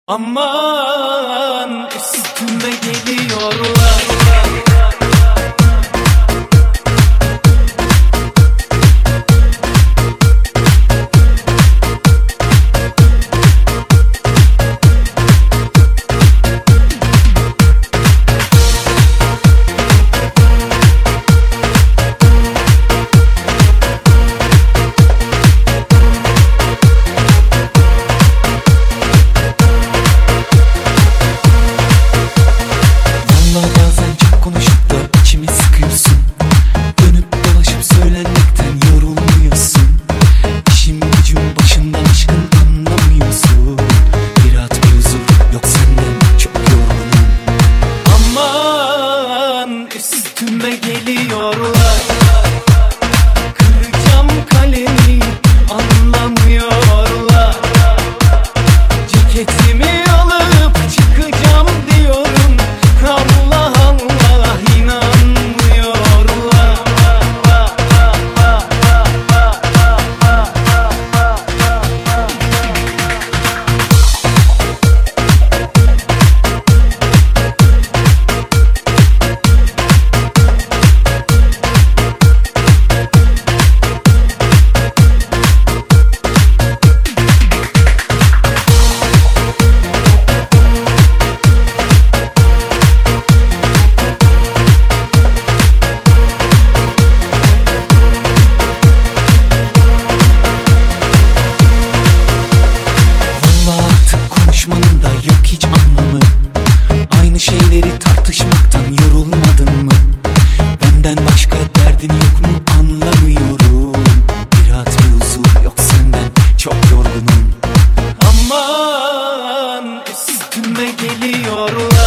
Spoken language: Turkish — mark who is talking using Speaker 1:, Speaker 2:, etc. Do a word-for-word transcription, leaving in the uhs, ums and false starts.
Speaker 1: Aman üstüme geliyorlar. Üstüme geliyorlar. Kıracağım kalemi, anlamıyorlar. Ceketimi alıp çıkacağım diyorum. Allah Allah inanmıyorlar. Konuşmanın da yok hiç anlamı. Aynı şeyleri tartışmaktan yorulmadın mı? Benden başka derdin yok mu anlamıyorum. Bir rahat bir huzur yok senden, çok yorgunum. Aman üstüme geliyorlar.